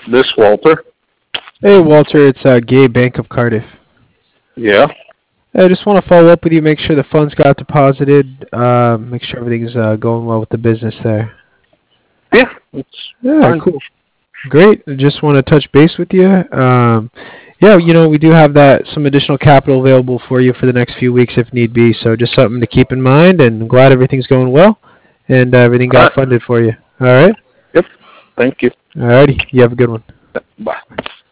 This Walter. Hey, Walter, it's Gabe, Bank of Cardiff. Yeah. I just want to follow up with you, make sure the funds got deposited, make sure everything's going well with the business there. Yeah. It's Yeah, fine. cool. Great. I just want to touch base with you. Yeah, we do have that some additional capital available for you for the next few weeks if need be. So just something to keep in mind, and I'm glad everything's going well and everything All got right. funded for you. All right. Yep. Thank you. All righty. You have a good one. Bye.